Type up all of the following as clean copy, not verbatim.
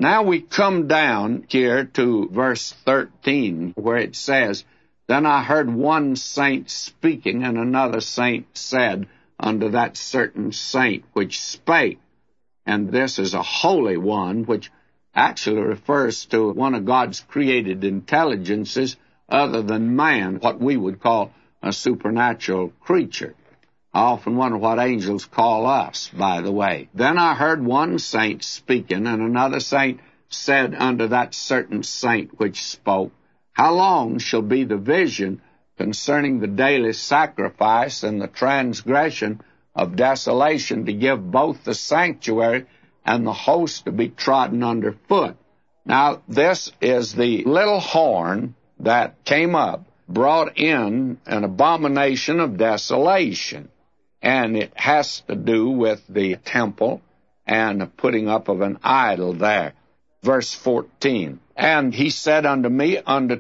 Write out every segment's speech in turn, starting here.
Now we come down here to verse 13, where it says, Then I heard one saint speaking, and another saint said unto that certain saint which spake, and this is a holy one, which actually refers to one of God's created intelligences other than man, what we would call a supernatural creature. I often wonder what angels call us, by the way. Then I heard one saint speaking, and another saint said unto that certain saint which spoke, How long shall be the vision concerning the daily sacrifice and the transgression of desolation, to give both the sanctuary and the host to be trodden under foot? Now, this is the little horn that came up, brought in an abomination of desolation. And it has to do with the temple and the putting up of an idol there. Verse 14, And he said unto me, Unto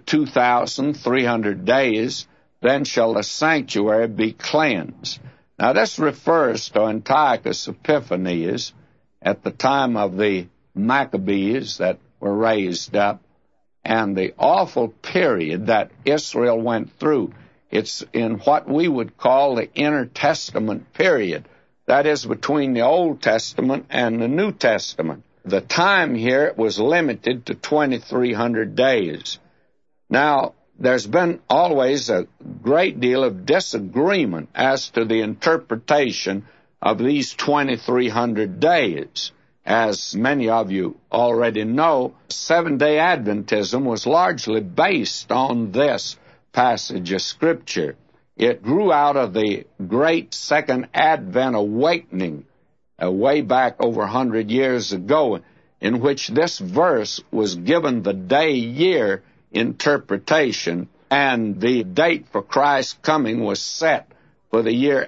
2,300 days, then shall the sanctuary be cleansed. Now this refers to Antiochus Epiphanes at the time of the Maccabees that were raised up, and the awful period that Israel went through. It's in what we would call the intertestament period. That is between the Old Testament and the New Testament. The time here was limited to 2,300 days. Now, there's been always a great deal of disagreement as to the interpretation of these 2,300 days. As many of you already know, Seventh-day Adventism was largely based on this passage of Scripture. It grew out of the great Second Advent awakening way back over 100 years ago, in which this verse was given the day-year interpretation, and the date for Christ's coming was set for the year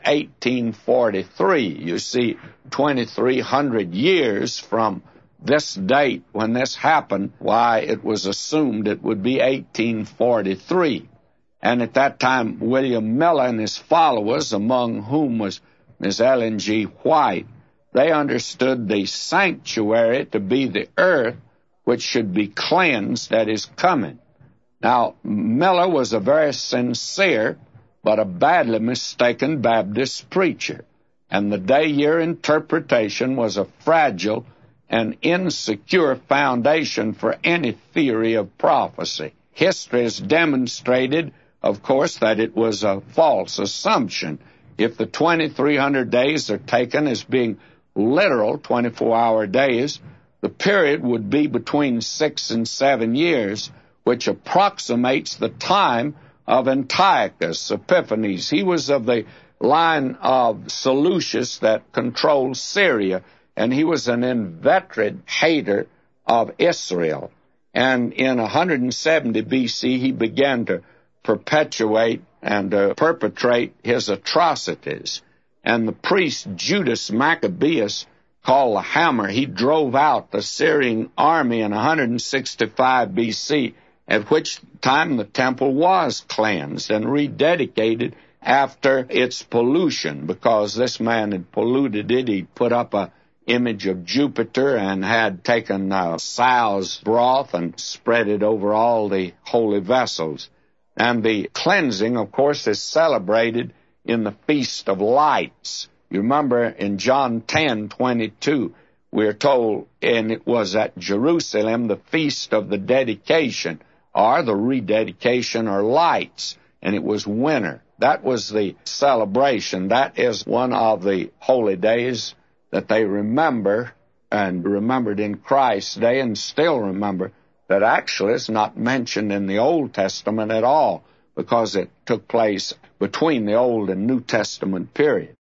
1843. You see, 2,300 years from this date when this happened, why, it was assumed it would be 1843. And at that time, William Miller and his followers, among whom was Ms. Ellen G. White, they understood the sanctuary to be the earth which should be cleansed at his coming. Now, Miller was a very sincere but a badly mistaken Baptist preacher, and the day-year interpretation was a fragile and insecure foundation for any theory of prophecy. History has demonstrated, of course, that it was a false assumption. If the 2,300 days are taken as being literal 24-hour days, the period would be between 6 and 7 years, which approximates the time of Antiochus Epiphanes. He was of the line of Seleucus that controlled Syria, and he was an inveterate hater of Israel. And in 170 B.C., he began to perpetuate and perpetrate his atrocities. And the priest Judas Maccabeus, called the Hammer, he drove out the Syrian army in 165 B.C., at which time the temple was cleansed and rededicated after its pollution, because this man had polluted it. He put up an image of Jupiter and had taken sow's broth and spread it over all the holy vessels. And the cleansing, of course, is celebrated in the Feast of Lights. You remember in John 10:22, we're told, and it was at Jerusalem, the Feast of the Dedication, or the rededication, or lights, and it was winter. That was the celebration. That is one of the holy days that they remember, and remembered in Christ's day, and still remember, that actually is not mentioned in the Old Testament at all, because it took place between the Old and New Testament period.